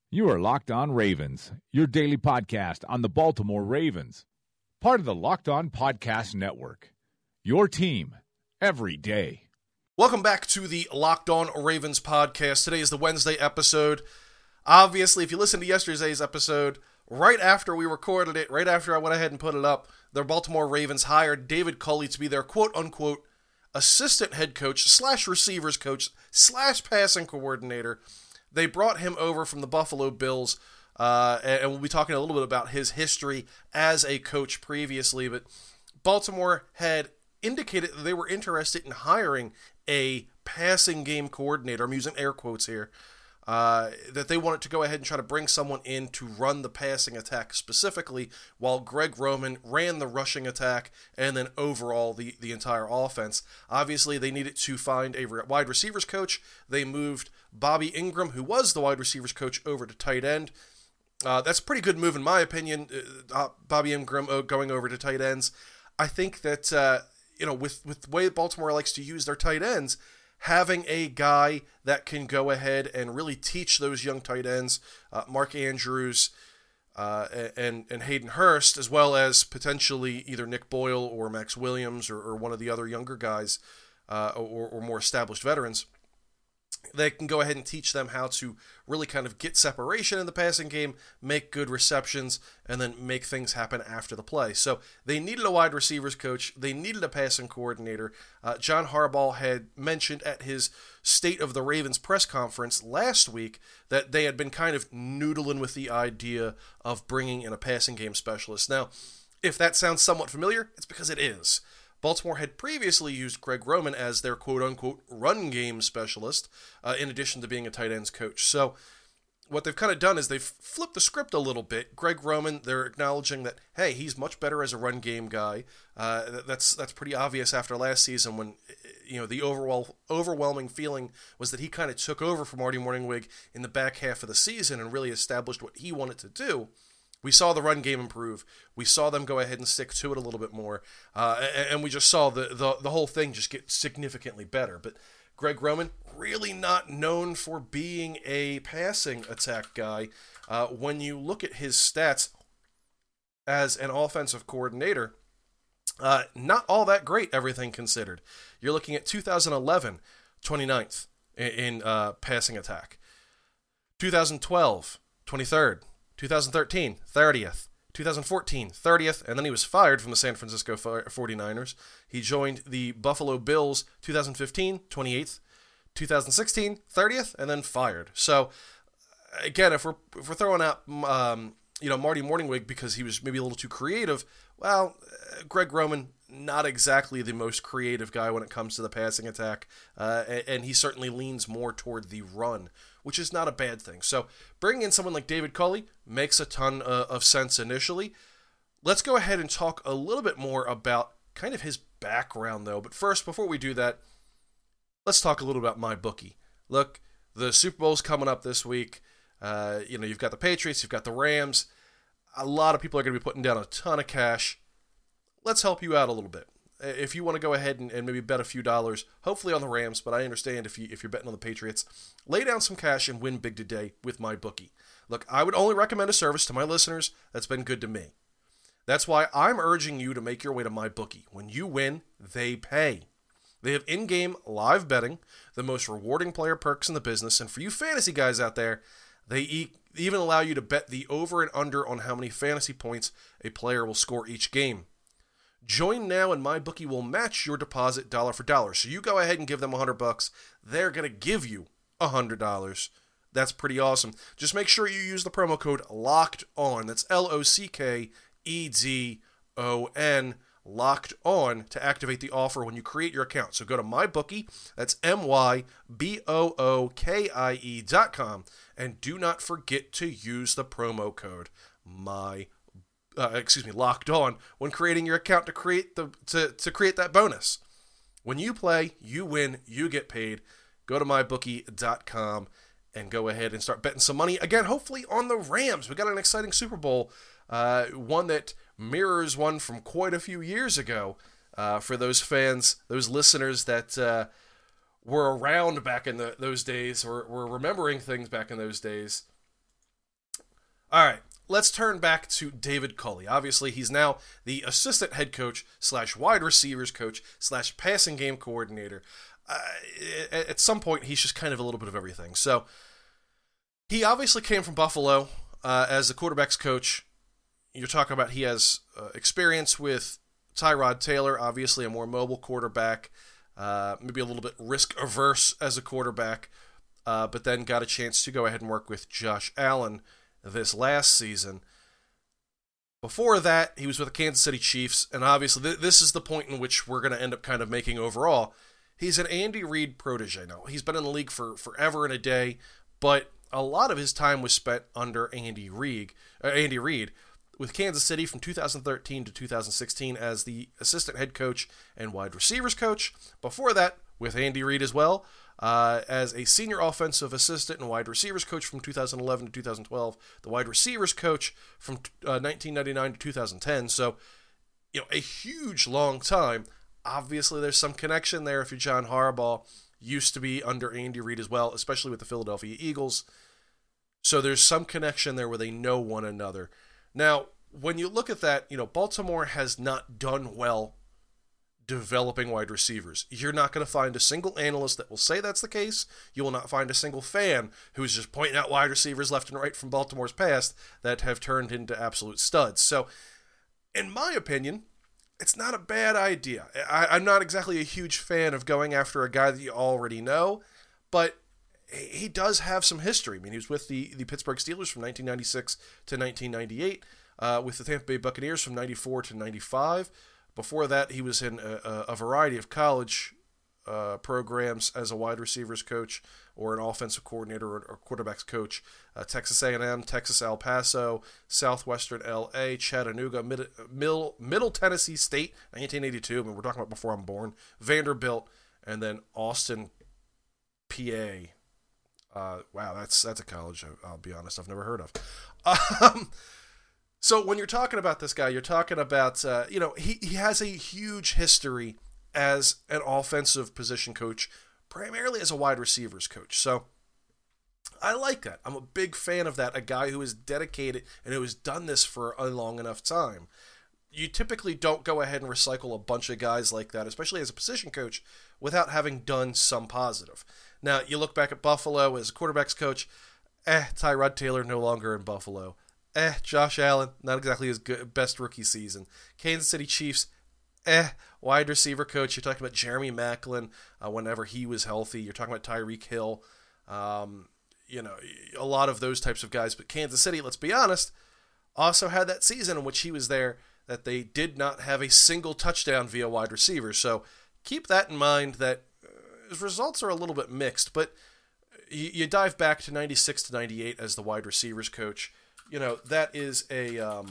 You are Locked On Ravens, your daily podcast on the Baltimore Ravens. Part of the Locked On Podcast Network. Your team every day. Welcome back to the Locked On Ravens podcast. Today is the Wednesday episode. Obviously, if you listened to yesterday's episode, right after we recorded it, right after I went ahead and put it up, the Baltimore Ravens hired David Culley to be their quote-unquote assistant head coach slash receivers coach slash passing coordinator. They brought him over from the Buffalo Bills, and we'll be talking a little bit about his history as a coach previously, but Baltimore had indicated that they were interested in hiring a passing game coordinator. I'm using air quotes here. That they wanted to go ahead and try to bring someone in to run the passing attack specifically, while Greg Roman ran the rushing attack and then overall the entire offense. Obviously, they needed to find a wide receivers coach. They moved Bobby Ingram, who was the wide receivers coach, over to tight end. That's a pretty good move in my opinion, Bobby Ingram going over to tight ends. I think that, with the way Baltimore likes to use their tight ends, having a guy that can go ahead and really teach those young tight ends, Mark Andrews and Hayden Hurst, as well as potentially either Nick Boyle or Max Williams or one of the other younger guys or more established veterans, they can go ahead and teach them how to really kind of get separation in the passing game, make good receptions, and then make things happen after the play. So they needed a wide receivers coach. They needed a passing coordinator. John Harbaugh had mentioned at his State of the Ravens press conference last week that they had been kind of noodling with the idea of bringing in a passing game specialist. Now, if that sounds somewhat familiar, it's because it is. Baltimore had previously used Greg Roman as their quote-unquote run game specialist, in addition to being a tight ends coach. So what they've kind of done is they've flipped the script a little bit. Greg Roman, they're acknowledging that, hey, he's much better as a run game guy. That's pretty obvious after last season when, the overwhelming feeling was that he kind of took over for Marty Mornhinweg in the back half of the season and really established what he wanted to do. We saw the run game improve. We saw them go ahead and stick to it a little bit more. And we just saw the whole thing just get significantly better. But Greg Roman, really not known for being a passing attack guy. When you look at his stats as an offensive coordinator, not all that great, everything considered. You're looking at 2011, 29th in passing attack. 2012, 23rd. 2013, 30th. 2014, 30th, and then he was fired from the San Francisco 49ers. He joined the Buffalo Bills 2015, 28th. 2016, 30th, and then fired. So, again, if we're throwing out, Marty Mornhinweg because he was maybe a little too creative, well, Greg Roman, not exactly the most creative guy when it comes to the passing attack, and he certainly leans more toward the run, which is not a bad thing. So bringing in someone like David Culley makes a ton of sense initially. Let's go ahead and talk a little bit more about kind of his background, though. But first, before we do that, let's talk a little about MyBookie. Look, the Super Bowl's coming up this week. You've got the Patriots, you've got the Rams. A lot of people are going to be putting down a ton of cash. Let's help you out a little bit. If you want to go ahead and maybe bet a few dollars, hopefully on the Rams, but I understand if you're betting on the Patriots, lay down some cash and win big today with MyBookie. Look, I would only recommend a service to my listeners that's been good to me. That's why I'm urging you to make your way to MyBookie. When you win, they pay. They have in-game live betting, the most rewarding player perks in the business, and for you fantasy guys out there, they even allow you to bet the over and under on how many fantasy points a player will score each game. Join now and MyBookie will match your deposit dollar for dollar. So you go ahead and give them $100. They're going to give you $100. That's pretty awesome. Just make sure you use the promo code LOCKEDON. That's LOCKEDON, locked on, to activate the offer when you create your account. So go to MyBookie, that's MyBookie.com, and do not forget to use the promo code locked on when creating your account to create that bonus. When you play, you win, you get paid. Go to MyBookie.com and go ahead and start betting some money. Again, hopefully on the Rams. We got an exciting Super Bowl, one that mirrors one from quite a few years ago. For those fans, those listeners that were around back in those days, or were remembering things back in those days. All right, let's turn back to David Culley. Obviously, he's now the assistant head coach / wide receivers coach / passing game coordinator. At some point, he's just kind of a little bit of everything. So he obviously came from Buffalo as the quarterback's coach. You're talking about he has experience with Tyrod Taylor, obviously a more mobile quarterback, maybe a little bit risk-averse as a quarterback, but then got a chance to go ahead and work with Josh Allen this last season. Before that, he was with the Kansas City Chiefs, and obviously this is the point in which we're going to end up kind of making overall. He's an Andy Reid protege now. He's been in the league for forever and a day, but a lot of his time was spent under Andy Reid, with Kansas City from 2013 to 2016 as the assistant head coach and wide receivers coach. Before that, with Andy Reid as well, as a senior offensive assistant and wide receivers coach from 2011 to 2012, the wide receivers coach from 1999 to 2010. So, a huge long time. Obviously, there's some connection there if you're John Harbaugh. Used to be under Andy Reid as well, especially with the Philadelphia Eagles. So there's some connection there where they know one another. Now, when you look at that, Baltimore has not done well developing wide receivers. You're not going to find a single analyst that will say that's the case. You will not find a single fan who's just pointing out wide receivers left and right from Baltimore's past that have turned into absolute studs. So, in my opinion, it's not a bad idea. I'm not exactly a huge fan of going after a guy that you already know, but he does have some history. I mean, he was with the Pittsburgh Steelers from 1996 to 1998, with the Tampa Bay Buccaneers from 94 to 95. Before that, he was in a variety of college programs as a wide receivers coach or an offensive coordinator or quarterbacks coach. Texas A&M, Texas El Paso, Southwestern LA, Chattanooga, Middle Tennessee State, 1982. I mean, we're talking about before I'm born. Vanderbilt, and then Austin, PA. Wow, that's a college, I'll be honest, I've never heard of. So when you're talking about this guy, you're talking about, he has a huge history as an offensive position coach, primarily as a wide receivers coach. So I like that. I'm a big fan of that, a guy who is dedicated and who has done this for a long enough time. You typically don't go ahead and recycle a bunch of guys like that, especially as a position coach, without having done some positive. Now, you look back at Buffalo as a quarterback's coach, Tyrod Taylor no longer in Buffalo. Josh Allen, not exactly his best rookie season. Kansas City Chiefs, wide receiver coach. You're talking about Jeremy Maclin whenever he was healthy. You're talking about Tyreek Hill. A lot of those types of guys. But Kansas City, let's be honest, also had that season in which he was there that they did not have a single touchdown via wide receiver. So keep that in mind that his results are a little bit mixed. But you dive back to 96 to 98 as the wide receivers coach. That is a,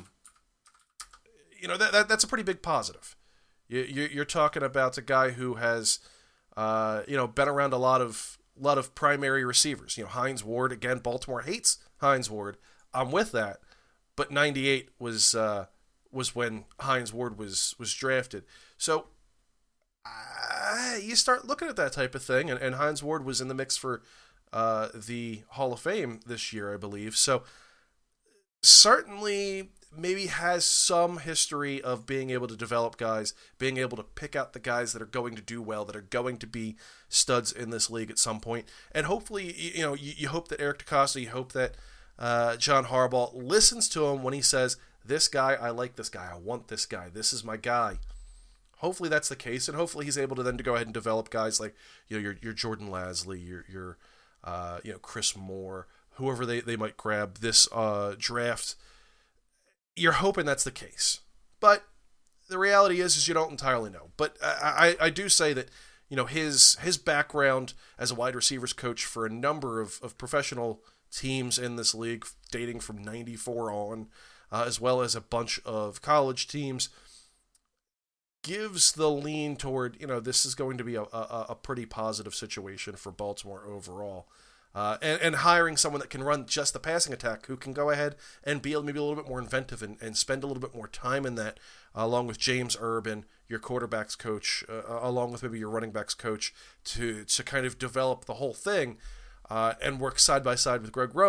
that's a pretty big positive. You're talking about a guy who has, been around a lot of primary receivers. Hines Ward, again, Baltimore hates Hines Ward. I'm with that, but 98 was when Hines Ward was drafted. So you start looking at that type of thing, and Hines Ward was in the mix for the Hall of Fame this year, I believe. So certainly maybe has some history of being able to develop guys, being able to pick out the guys that are going to do well, that are going to be studs in this league at some point. And hopefully, you hope that Eric DeCosta, you hope that John Harbaugh listens to him when he says, this guy, I like this guy, I want this guy, this is my guy. Hopefully that's the case, and hopefully he's able to then to go ahead and develop guys like your Jordan Lasley, your Chris Moore, whoever they might grab this draft. You're hoping that's the case, but the reality is you don't entirely know. But I do say that his background as a wide receivers coach for a number of professional teams in this league, dating from '94 on, as well as a bunch of college teams, gives the lean toward this is going to be a pretty positive situation for Baltimore overall. And hiring someone that can run just the passing attack, who can go ahead and be maybe a little bit more inventive and spend a little bit more time in that, along with James Urban, your quarterback's coach, along with maybe your running back's coach, to kind of develop the whole thing and work side by side with Greg Roman.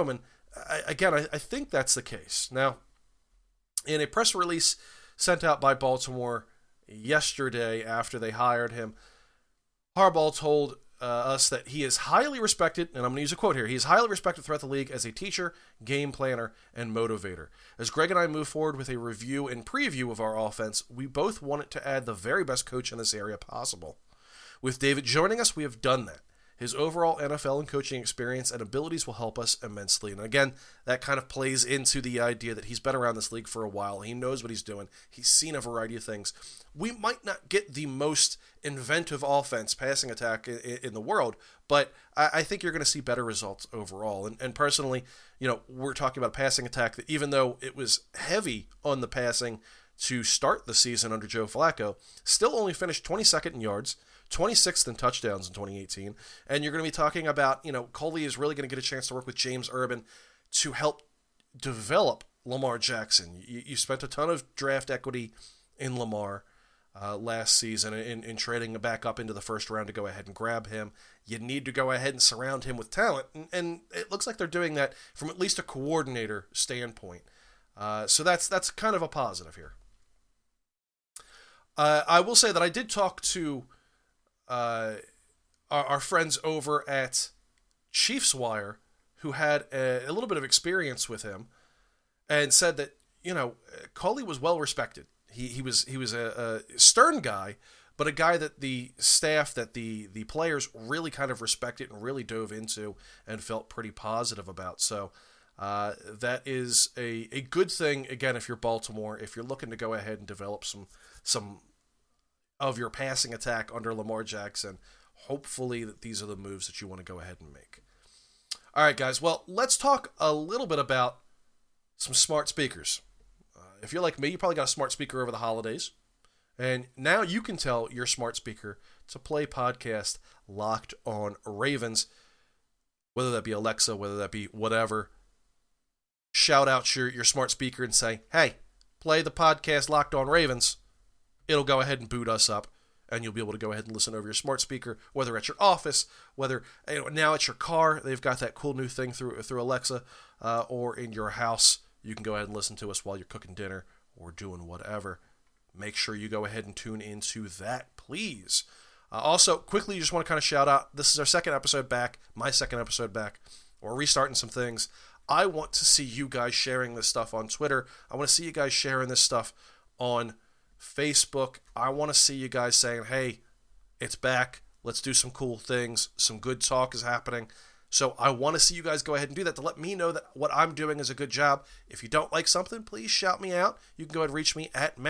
I think that's the case. Now, in a press release sent out by Baltimore yesterday after they hired him, Harbaugh told us that he is highly respected, and I'm going to use a quote here, he is highly respected throughout the league as a teacher, game planner, and motivator. As Greg and I move forward with a review and preview of our offense, we both wanted to add the very best coach in this area possible. With David joining us, we have done that. His overall NFL and coaching experience and abilities will help us immensely. And again, that kind of plays into the idea that he's been around this league for a while. He knows what he's doing. He's seen a variety of things. We might not get the most inventive offense, passing attack in the world, but I think you're going to see better results overall. And personally, we're talking about a passing attack that even though it was heavy on the passing to start the season under Joe Flacco, still only finished 22nd in yards, 26th in touchdowns in 2018, and you're going to be talking about, Coley is really going to get a chance to work with James Urban to help develop Lamar Jackson. You spent a ton of draft equity in Lamar last season in trading back up into the first round to go ahead and grab him. You need to go ahead and surround him with talent, and it looks like they're doing that from at least a coordinator standpoint. So that's kind of a positive here. I will say that I did talk to our friends over at Chiefs Wire, who had a little bit of experience with him, and said that Coley was well respected. He was a stern guy, but a guy that the staff, that the players really kind of respected and really dove into and felt pretty positive about. So that is a good thing. Again, if you're Baltimore, if you're looking to go ahead and develop some of your passing attack under Lamar Jackson, hopefully that these are the moves that you want to go ahead and make. All right, guys. Well, let's talk a little bit about some smart speakers. If you're like me, you probably got a smart speaker over the holidays, and now you can tell your smart speaker to play podcast Locked On Ravens, whether that be Alexa, whether that be whatever. Shout out your smart speaker and say, hey, play the podcast Locked On Ravens. It'll go ahead and boot us up, and you'll be able to go ahead and listen over your smart speaker, whether at your office, whether now at your car. They've got that cool new thing through Alexa, or in your house. You can go ahead and listen to us while you're cooking dinner or doing whatever. Make sure you go ahead and tune into that, please. Also, quickly, you just want to kind of shout out, this is our second episode back, my second episode back. We're restarting some things. I want to see you guys sharing this stuff on Twitter. I want to see you guys sharing this stuff on Facebook. I want to see you guys saying, hey, it's back. Let's do some cool things. Some good talk is happening. So I want to see you guys go ahead and do that to let me know that what I'm doing is a good job. If you don't like something, please shout me out. You can go ahead and reach me at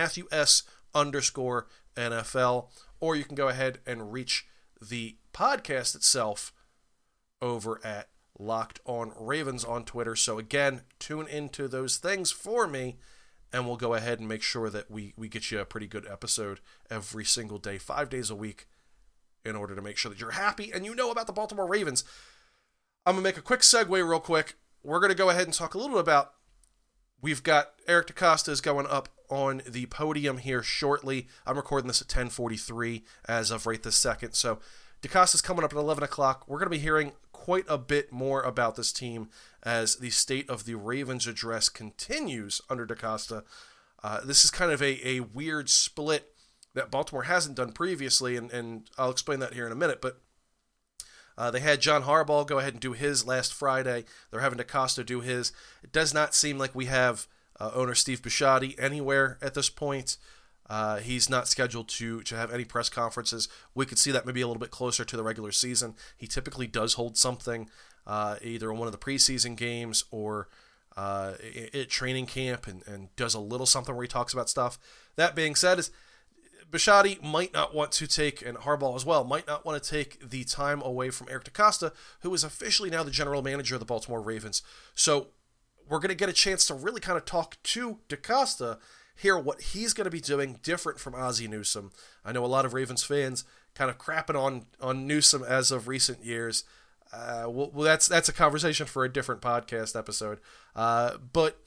MatthewS_NFL, or you can go ahead and reach the podcast itself over at Locked On Ravens on Twitter. So again, tune into those things for me, and we'll go ahead and make sure that we get you a pretty good episode every single day, 5 days a week, in order to make sure that you're happy and you know about the Baltimore Ravens. I'm going to make a quick segue real quick. We're going to go ahead and talk a little bit about, we've got Eric DeCosta is going up on the podium here shortly. I'm recording this at 10:43 as of right this second. So DeCosta's coming up at 11 o'clock. We're going to be hearing quite a bit more about this team as the State of the Ravens address continues under DeCosta. This is kind of a weird split that Baltimore hasn't done previously, and I'll explain that here in a minute, but they had John Harbaugh go ahead and do his last Friday. They're having DeCosta do his. It does not seem like we have owner Steve Bisciotti anywhere at this point. He's not scheduled to have any press conferences. We could see that maybe a little bit closer to the regular season. He typically does hold something either in one of the preseason games or at training camp and does a little something where he talks about stuff. That being said, Bisciotti might not want to take, and Harbaugh as well, might not want to take the time away from Eric DeCosta, who is officially now the general manager of the Baltimore Ravens. So we're going to get a chance to really kind of talk to DeCosta, hear what he's going to be doing different from Ozzie Newsome. I know a lot of Ravens fans kind of crapping on Newsome as of recent years. Well, that's a conversation for a different podcast episode. But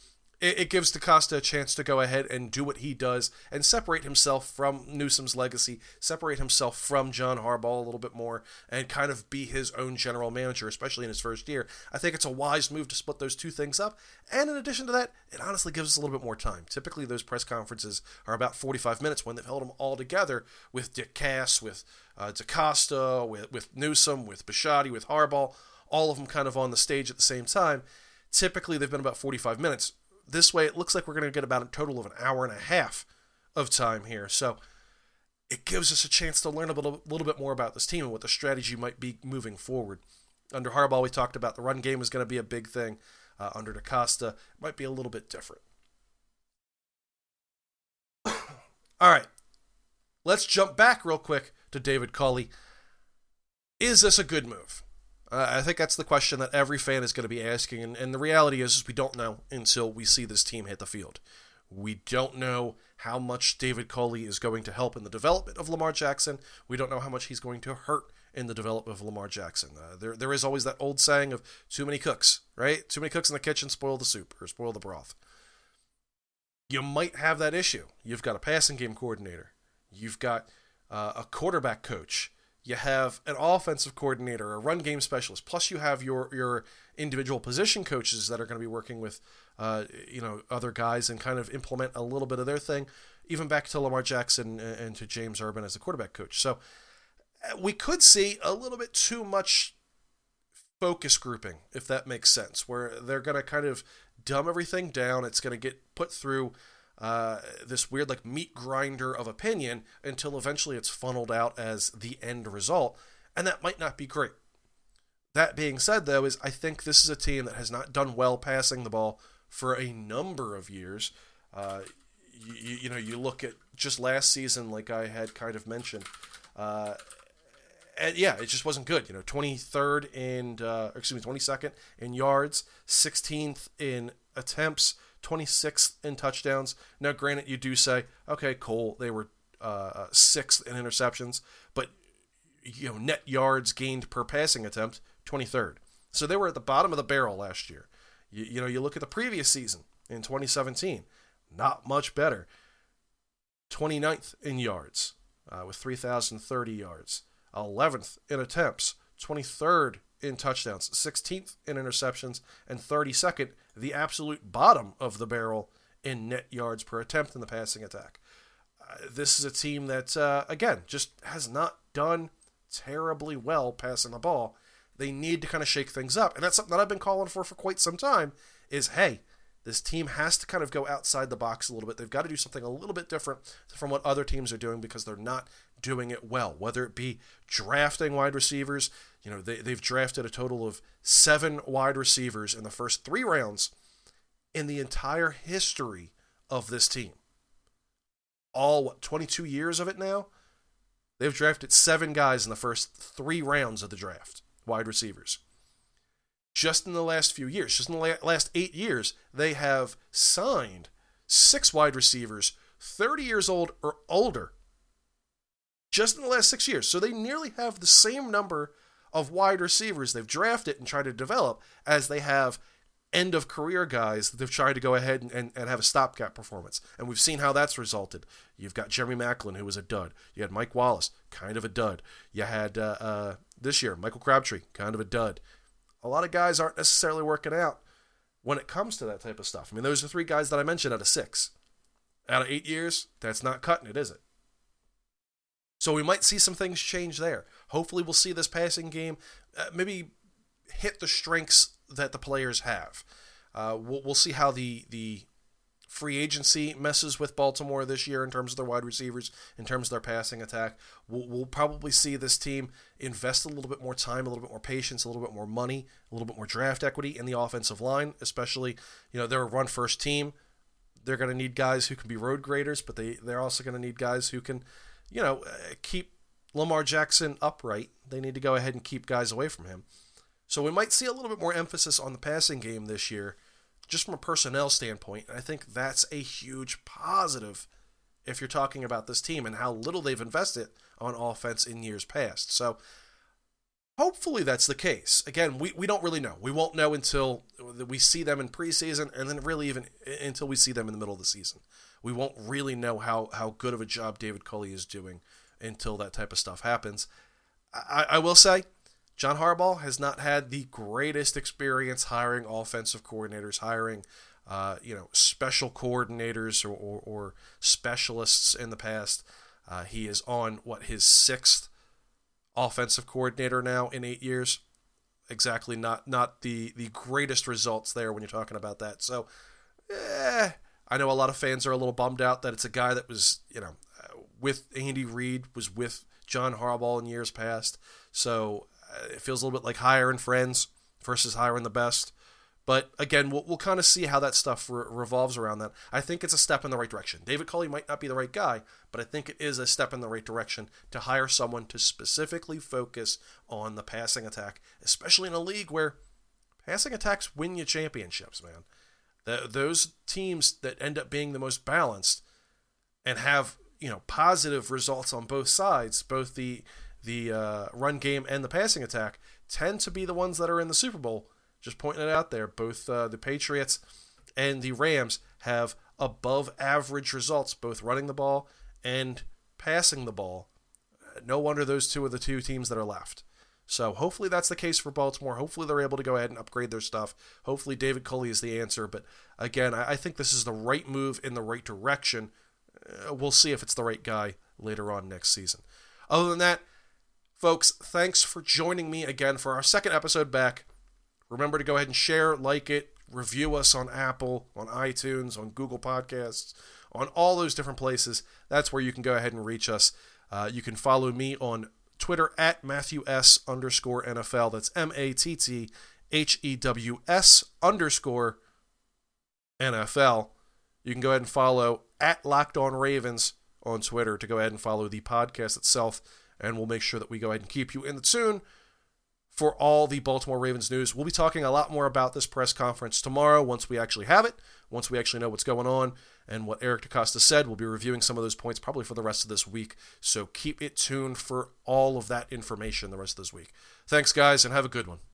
it gives DaCosta a chance to go ahead and do what he does and separate himself from Newsom's legacy, separate himself from John Harbaugh a little bit more, and kind of be his own general manager, especially in his first year. I think it's a wise move to split those two things up. And in addition to that, it honestly gives us a little bit more time. Typically, those press conferences are about 45 minutes when they've held them all together with Dick Cass, with DaCosta, with Newsom, with Bisciotti, with Harbaugh, all of them kind of on the stage at the same time. Typically, they've been about 45 minutes. This way, it looks like we're going to get about a total of an hour and a half of time here. So it gives us a chance to learn a little bit more about this team and what the strategy might be moving forward. Under Harbaugh, we talked about the run game is going to be a big thing. Under DaCosta, it might be a little bit different. All right. Let's jump back real quick to David Culley. Is this a good move? I think that's the question that every fan is going to be asking, and the reality is we don't know until we see this team hit the field. We don't know how much David Culley is going to help in the development of Lamar Jackson. We don't know how much he's going to hurt in the development of Lamar Jackson. There is always that old saying of too many cooks, right? Too many cooks in the kitchen spoil the soup or spoil the broth. You might have that issue. You've got a passing game coordinator. You've got a quarterback coach. You have an offensive coordinator, a run game specialist, plus you have your individual position coaches that are going to be working with other guys and kind of implement a little bit of their thing, even back to Lamar Jackson and to James Urban as the quarterback coach. So we could see a little bit too much focus grouping, if that makes sense, where they're going to kind of dumb everything down. It's going to get put through this weird like meat grinder of opinion until eventually it's funneled out as the end result, and that might not be great. That being said, though, I think this is a team that has not done well passing the ball for a number of years. You look at just last season, like I had kind of mentioned, and yeah, it just wasn't good. 22nd in yards, 16th in attempts, 26th in touchdowns. Now, granted, you do say, okay, cool, they were 6th in interceptions, but net yards gained per passing attempt, 23rd. So they were at the bottom of the barrel last year. You look at the previous season in 2017, not much better. 29th in yards with 3,030 yards, 11th in attempts, 23rd in touchdowns, 16th in interceptions, and 32nd, the absolute bottom of the barrel in net yards per attempt in the passing attack. This is a team that, again, just has not done terribly well passing the ball. They need to kind of shake things up, and that's something that I've been calling for quite some time, is, hey, this team has to kind of go outside the box a little bit. They've got to do something a little bit different from what other teams are doing because they're not doing it well, whether it be drafting wide receivers. They've drafted a total of 7 wide receivers in the first 3 rounds in the entire history of this team. All, 22 years of it now? They've drafted 7 guys in the first 3 rounds of the draft, wide receivers. Just in the last few years, just in the last 8 years, they have signed 6 wide receivers, 30 years old or older, just in the last 6 years. So they nearly have the same number of wide receivers they've drafted and tried to develop as they have end-of-career guys that they've tried to go ahead and have a stopgap performance. And we've seen how that's resulted. You've got Jeremy Maclin, who was a dud. You had Mike Wallace, kind of a dud. You had, this year, Michael Crabtree, kind of a dud. A lot of guys aren't necessarily working out when it comes to that type of stuff. I mean, those are 3 guys that I mentioned out of 6. Out of 8 years, that's not cutting it, is it? So we might see some things change there. Hopefully we'll see this passing game maybe hit the strengths that the players have. We'll see how the free agency messes with Baltimore this year in terms of their wide receivers, in terms of their passing attack. We'll probably see this team invest a little bit more time, a little bit more patience, a little bit more money, a little bit more draft equity in the offensive line, especially, they're a run-first team. They're going to need guys who can be road graders, but they're also going to need guys who can keep Lamar Jackson upright. They need to go ahead and keep guys away from him. So we might see a little bit more emphasis on the passing game this year, just from a personnel standpoint. And I think that's a huge positive if you're talking about this team and how little they've invested on offense in years past. So Hopefully that's the case. Again, we don't really know. We won't know until we see them in preseason, and then really even until we see them in the middle of the season. We won't really know how good of a job David Culley is doing until that type of stuff happens. I will say, John Harbaugh has not had the greatest experience hiring offensive coordinators, hiring special coordinators or specialists in the past. He is on, his sixth offensive coordinator now in 8 years. Exactly, not the greatest results there when you're talking about that. So, I know a lot of fans are a little bummed out that it's a guy that was, with Andy Reid, was with John Harbaugh in years past. So it feels a little bit like hiring friends versus hiring the best. But again, we'll kind of see how that stuff revolves around that. I think it's a step in the right direction. David Culley might not be the right guy, but I think it is a step in the right direction to hire someone to specifically focus on the passing attack, especially in a league where passing attacks win you championships, man. Those teams that end up being the most balanced and have positive results on both sides, both the run game and the passing attack, tend to be the ones that are in the Super Bowl. Just pointing it out there, both the Patriots and the Rams have above average results, both running the ball and passing the ball. No wonder those two are the two teams that are left. So hopefully that's the case for Baltimore. Hopefully they're able to go ahead and upgrade their stuff. Hopefully David Culley is the answer. But again, I think this is the right move in the right direction. We'll see if it's the right guy later on next season. Other than that, folks, thanks for joining me again for our second episode back. Remember to go ahead and share, like it, review us on Apple, on iTunes, on Google Podcasts, on all those different places. That's where you can go ahead and reach us. You can follow me on Twitter at MatthewS_NFL. That's MatthewHews_NFL. You can go ahead and follow at Locked On Ravens on Twitter to go ahead and follow the podcast itself, and we'll make sure that we go ahead and keep you in the tune for all the Baltimore Ravens news. We'll be talking a lot more about this press conference tomorrow once we actually have it, once we actually know what's going on and what Eric DeCosta said. We'll be reviewing some of those points probably for the rest of this week, so keep it tuned for all of that information the rest of this week. Thanks, guys, and have a good one.